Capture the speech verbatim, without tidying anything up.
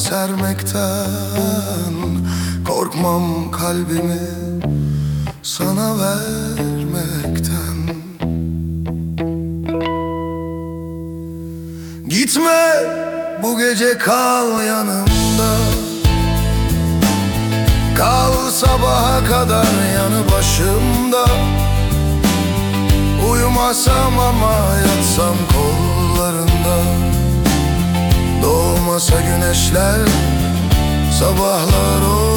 sermekten, korkmam kalbimi sana vermekten. Gitme, bu gece kal yanımda, kal sabaha kadar yanı başımda. Uyumasam ama yatsam kollarında, doğmasa güneşler, sabahlar olur.